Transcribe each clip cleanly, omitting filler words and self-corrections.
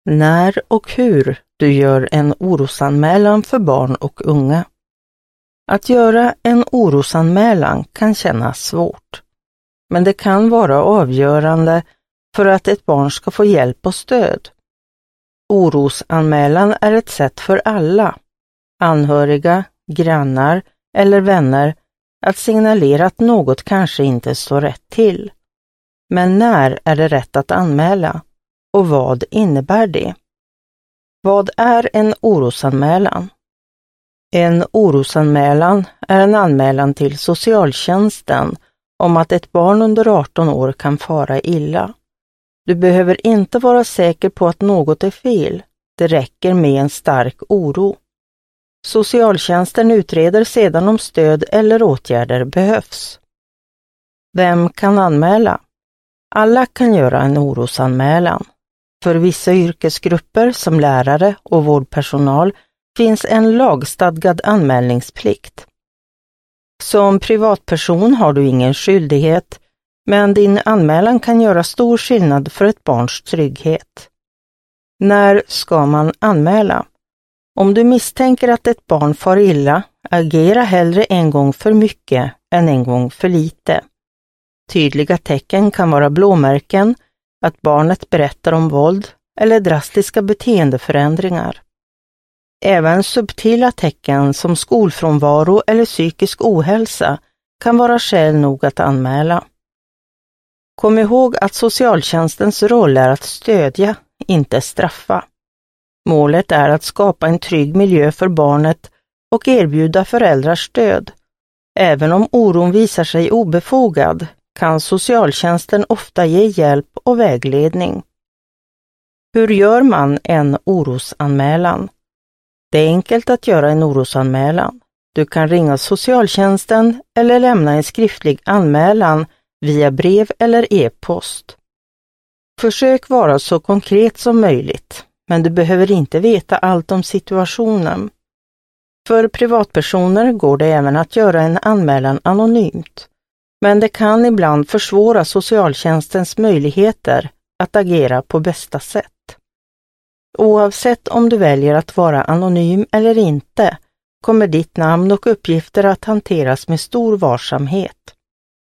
När och hur du gör en orosanmälan för barn och unga. Att göra en orosanmälan kan kännas svårt, men det kan vara avgörande för att ett barn ska få hjälp och stöd. Orosanmälan är ett sätt för alla, anhöriga, grannar eller vänner, att signalera att något kanske inte står rätt till. Men när är det rätt att anmäla? Och vad innebär det? Vad är en orosanmälan? En orosanmälan är en anmälan till socialtjänsten om att ett barn under 18 år kan fara illa. Du behöver inte vara säker på att något är fel. Det räcker med en stark oro. Socialtjänsten utreder sedan om stöd eller åtgärder behövs. Vem kan anmäla? Alla kan göra en orosanmälan. För vissa yrkesgrupper som lärare och vårdpersonal finns en lagstadgad anmälningsplikt. Som privatperson har du ingen skyldighet, men din anmälan kan göra stor skillnad för ett barns trygghet. När ska man anmäla? Om du misstänker att ett barn far illa, agera hellre en gång för mycket än en gång för lite. Tydliga tecken kan vara blåmärken, att barnet berättar om våld eller drastiska beteendeförändringar. Även subtila tecken som skolfrånvaro eller psykisk ohälsa kan vara skäl nog att anmäla. Kom ihåg att socialtjänstens roll är att stödja, inte straffa. Målet är att skapa en trygg miljö för barnet och erbjuda föräldrar stöd. Även om oron visar sig obefogad kan socialtjänsten ofta ge hjälp och vägledning. Hur gör man en orosanmälan? Det är enkelt att göra en orosanmälan. Du kan ringa socialtjänsten eller lämna en skriftlig anmälan via brev eller e-post. Försök vara så konkret som möjligt, men du behöver inte veta allt om situationen. För privatpersoner går det även att göra en anmälan anonymt, men det kan ibland försvåra socialtjänstens möjligheter att agera på bästa sätt. Oavsett om du väljer att vara anonym eller inte, kommer ditt namn och uppgifter att hanteras med stor varsamhet.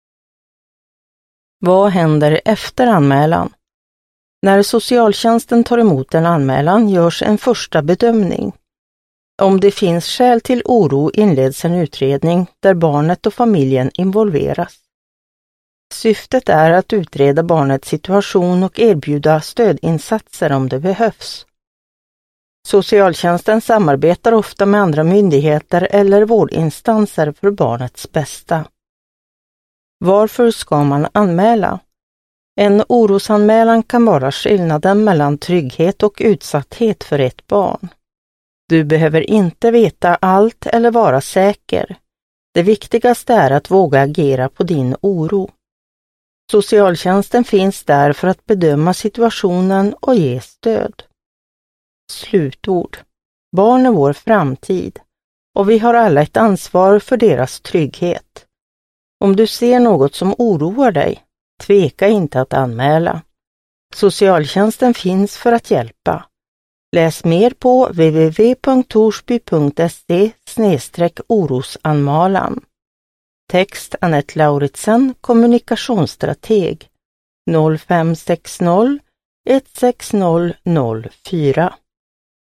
Vad händer efter anmälan? När socialtjänsten tar emot en anmälan görs en första bedömning. Om det finns skäl till oro inleds en utredning där barnet och familjen involveras. Syftet är att utreda barnets situation och erbjuda stödinsatser om det behövs. Socialtjänsten samarbetar ofta med andra myndigheter eller vårdinstanser för barnets bästa. Varför ska man anmäla? En orosanmälan kan vara skillnaden mellan trygghet och utsatthet för ett barn. Du behöver inte veta allt eller vara säker. Det viktigaste är att våga agera på din oro. Socialtjänsten finns där för att bedöma situationen och ge stöd. Slutord. Barn är vår framtid och vi har alla ett ansvar för deras trygghet. Om du ser något som oroar dig, tveka inte att anmäla. Socialtjänsten finns för att hjälpa. Läs mer på www.torsby.se/orosanmalan. Text Annette Lauritsen, kommunikationsstrateg 0560 160 04.